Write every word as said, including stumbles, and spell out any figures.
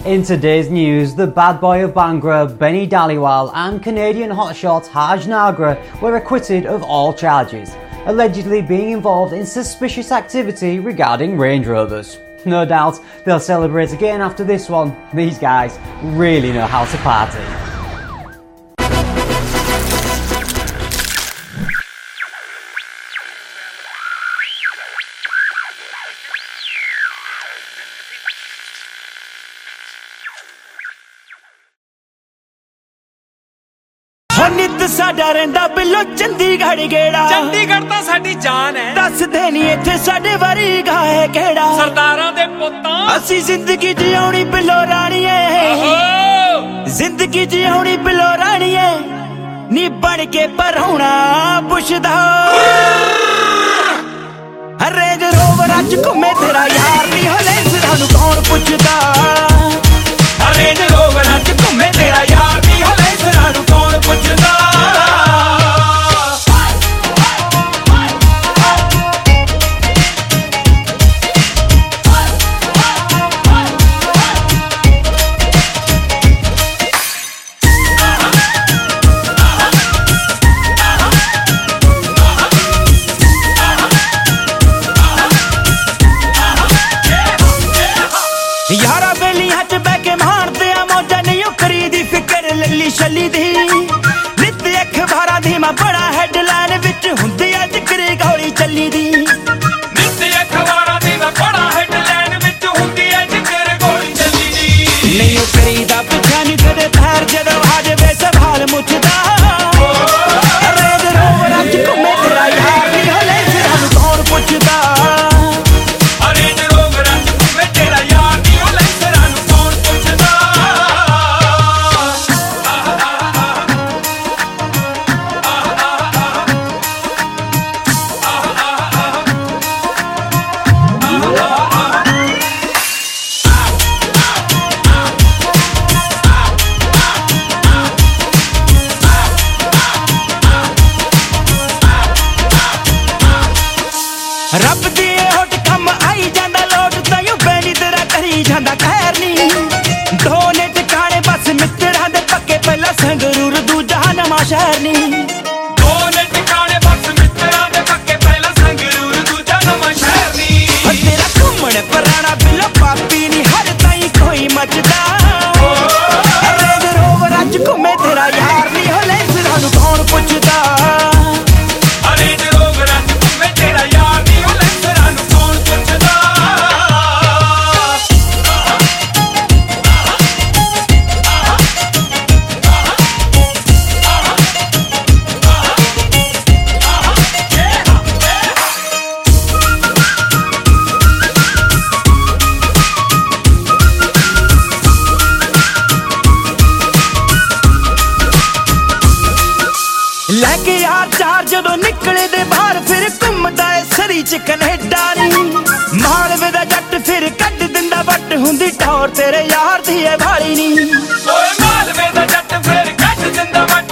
In today's news, the bad boy of Bhangra, Benny Dhaliwal, and Canadian hotshot Haj Nagra were acquitted of all charges, allegedly being involved in suspicious activity regarding Range Rovers. No doubt they'll celebrate again after this one. These guys really know how to party. नित साडा रहिंदा बिल्लो चंडीगढ़ गेड़ा चंडीगढ़ तां साडी जान है दस दे नी इत्थे साडे वारी गाए केड़ा सरदारां दे पुत्तां असी जिंदगी जिउणी बिल्लो राणीए जिंदगी जिउणी बिल्लो राणीए नी बन के परौणा पुछदा रेंज रोवर अज घुमे तेरा यार नी हले सानू कौन पुछदा रेंज रोवर अज घुमे तेरा यार नी हले सानू कौन पुछदा यारा बेलियां च बैठ के मारदे आ मौजा नहीं करी दी फिक्र लल्ली शली दी नित अखबारां दी मैं बड़ा हैडलाइन विच हुंदी अ जिक्र गौली चली दी नित अखबारां दी मैं बड़ा हैडलाइन विच हुंदी अ जिक्र गौली चली दी नहीं करी दा पिछा नहीं कदे पैर जदों आ जावे सवाल मुझदा रेंज रोवर अज घुमे तेरा यार नी हले सानू कौन पुछदा रब दी होट कम आई जांदा लोट तायूं बैनी तेरा करी जांदा खैर नी दो ने ठिकाने बस मित्तरां दे पक्के पहला संगरूर दूजा नवां शहर नी दो ने ठिकाने बस मित्तरां दे पक्के पहला संगरूर दूजा नवां शहर नी तेरा घुमण पराना बिल्लो पापी नी हर ताईं कोई मचदा रेंज रोवर अज घुमे तेरा यार नी हले सानू कौन पुछदा लैके यार चार जदों निकले दे बाहर फिर घुमदा है सरी च कनेडा नी मालवे दा जट फिर कट दिंदा वट हुंदी टौर तेरे यार दी है भाली नी ओए मालवे दा जट फिर कट दिंदा वट